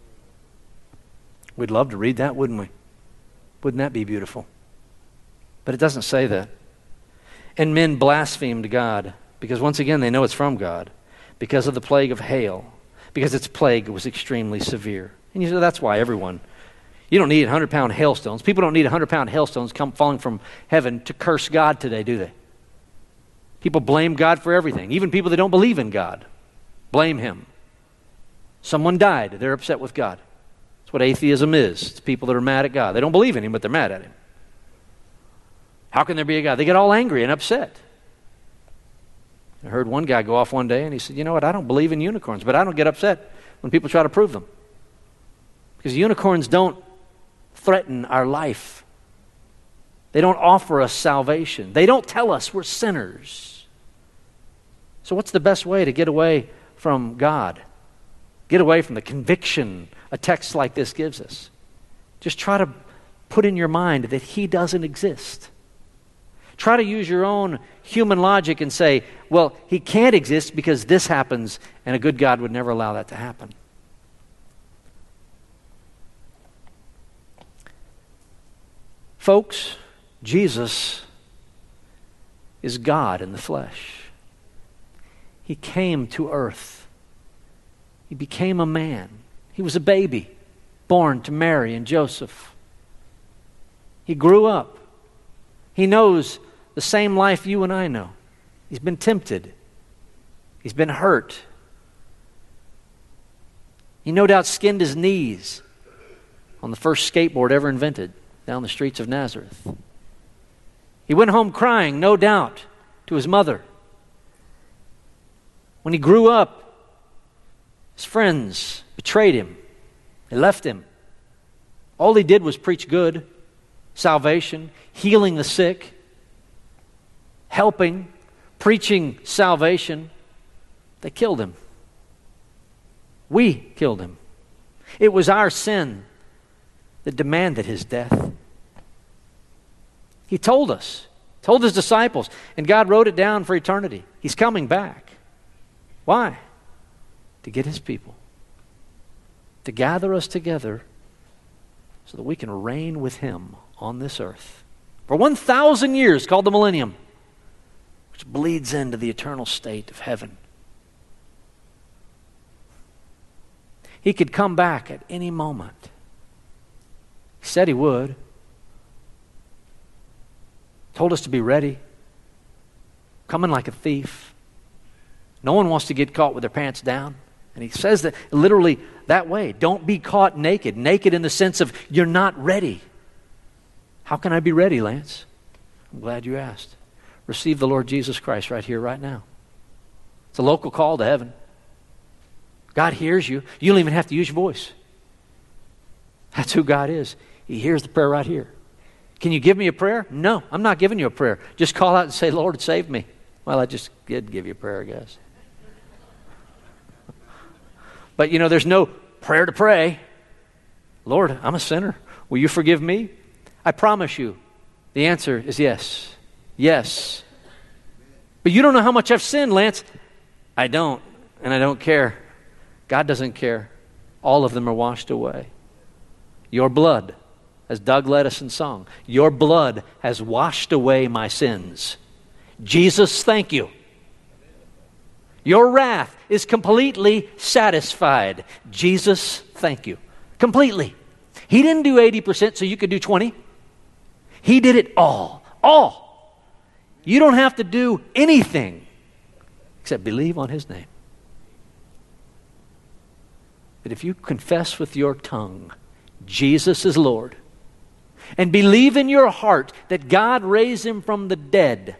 We'd love to read that, wouldn't we? Wouldn't that be beautiful? But it doesn't say that. And men blasphemed God, because once again they know it's from God, because of the plague of hail, because its plague was extremely severe. And you say, that's why everyone, you don't need one hundred pound hailstones. People don't need one hundred pound hailstones come falling from heaven to curse God today, do they? People blame God for everything. Even people that don't believe in God blame him. Someone died, they're upset with God. That's what atheism is. It's people that are mad at God. They don't believe in him, but they're mad at him. How can there be a God? They get all angry and upset. I heard one guy go off one day and he said, you know what, I don't believe in unicorns, but I don't get upset when people try to prove them. Because unicorns don't threaten our life. They don't offer us salvation. They don't tell us we're sinners. So what's the best way to get away from God? Get away from the conviction a text like this gives us. Just try to put in your mind that he doesn't exist. Try to use your own human logic and say, well, he can't exist because this happens, and a good God would never allow that to happen. Folks, Jesus is God in the flesh. He came to earth. He became a man. He was a baby born to Mary and Joseph. He grew up. He knows the same life you and I know. He's been tempted. He's been hurt. He no doubt skinned his knees on the first skateboard ever invented down the streets of Nazareth. He went home crying, no doubt, to his mother. When he grew up, his friends betrayed him. They left him. All he did was preach good, salvation, healing the sick, helping, preaching salvation. They killed him. We killed him. It was our sin that demanded his death. He told us, told his disciples, and God wrote it down for eternity. He's coming back. Why? To get his people. To gather us together so that we can reign with him on this earth for one thousand years, called the millennium, which bleeds into the eternal state of heaven. He could come back at any moment. He said he would. Told us to be ready. Coming like a thief. No one wants to get caught with their pants down. And he says that literally that way. Don't be caught naked. Naked in the sense of you're not ready. How can I be ready, Lance? I'm glad you asked. Receive the Lord Jesus Christ right here, right now. It's a local call to heaven. God hears you. You don't even have to use your voice. That's who God is. He hears the prayer right here. Can you give me a prayer? No, I'm not giving you a prayer. Just call out and say, Lord, save me. Well, I just did give you a prayer, I guess. But, you know, there's no prayer to pray. Lord, I'm a sinner. Will you forgive me? I promise you, the answer is yes. Yes. But you don't know how much I've sinned, Lance. I don't, and I don't care. God doesn't care. All of them are washed away. Your blood, as Doug led us in song, your blood has washed away my sins. Jesus, thank you. Your wrath is completely satisfied. Jesus, thank you. Completely. He didn't do eighty percent so you could do twenty. He did it all. All. You don't have to do anything except believe on his name. But if you confess with your tongue, Jesus is Lord, and believe in your heart that God raised him from the dead,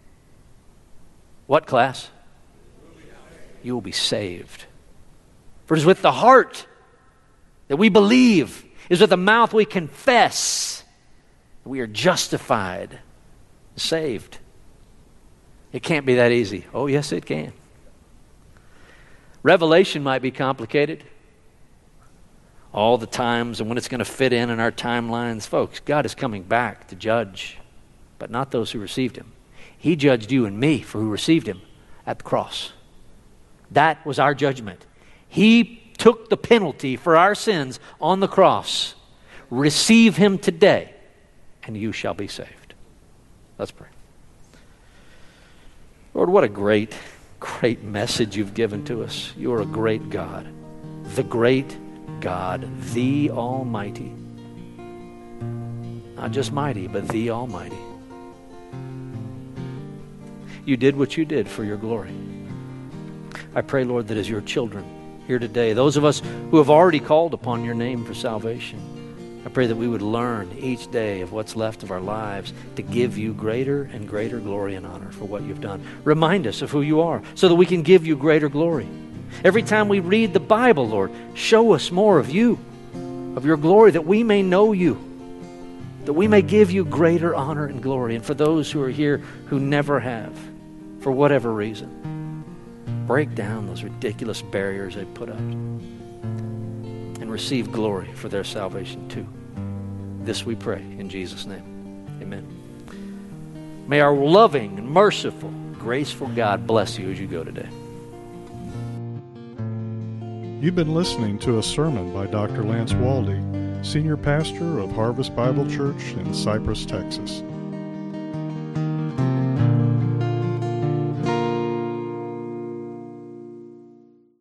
what class? You will be saved. For it is with the heart that we believe, it is with the mouth we confess that we are justified, saved. It can't be that easy. Oh, yes, it can. Revelation might be complicated. All the times and when it's going to fit in in our timelines. Folks, God is coming back to judge, but not those who received him. He judged you and me for who received him at the cross. That was our judgment. He took the penalty for our sins on the cross. Receive him today, and you shall be saved. Let's pray. Lord, what a great, great message you've given to us. You are a great God. The great God, the Almighty. Not just mighty, but the Almighty. You did what you did for your glory. I pray, Lord, that as your children here today, those of us who have already called upon your name for salvation, I pray that we would learn each day of what's left of our lives to give you greater and greater glory and honor for what you've done. Remind us of who you are so that we can give you greater glory. Every time we read the Bible, Lord, show us more of you, of your glory, that we may know you, that we may give you greater honor and glory. And for those who are here who never have, for whatever reason, break down those ridiculous barriers they put up and receive glory for their salvation too. This we pray in Jesus' name. Amen. May our loving and merciful, graceful God bless you as you go today. You've been listening to a sermon by Doctor Lance Waldy, Senior Pastor of Harvest Bible Church in Cypress, Texas.